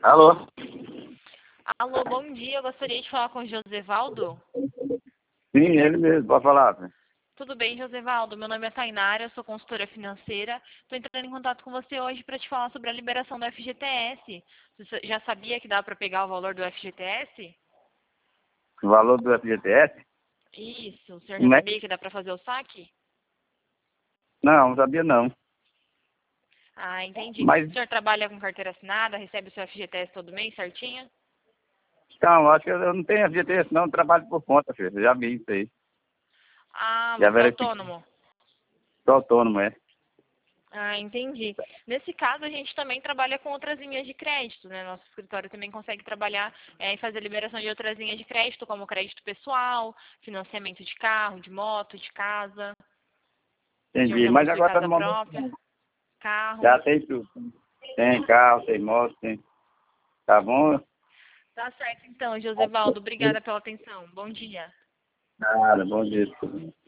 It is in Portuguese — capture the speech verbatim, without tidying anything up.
Alô? Alô, bom dia. Eu gostaria de falar com o Josevaldo. Sim, ele mesmo, pode falar. Filho. Tudo bem, Josevaldo? Meu nome é Tainara, eu sou consultora financeira. Estou entrando em contato com você hoje para te falar sobre a liberação do F G T S. Você já sabia que dá para pegar o valor do F G T S? O valor do F G T S? Isso. O senhor já Como é? sabia que dá para fazer o saque? Não, não sabia não. Ah, entendi. Mas, O senhor trabalha com carteira assinada, recebe o seu F G T S todo mês, certinho? então, acho que eu não tenho F G T S não, eu trabalho por conta, filho. Eu já vi isso aí. Ah, Já você é verifiquei. autônomo? Sou autônomo, é. Ah, entendi. Nesse caso, a gente também trabalha com outras linhas de crédito, né? Nosso escritório também consegue trabalhar é, e fazer liberação de outras linhas de crédito, como crédito pessoal, financiamento de carro, de moto, de casa. O senhor Entendi. já Mas possui agora no casa momento própria, carro. já tem tudo. Tem carro, tem moto, tem. Tá bom? Tá certo, então, Josevaldo. Obrigada pela atenção. Bom dia. Nada, bom dia.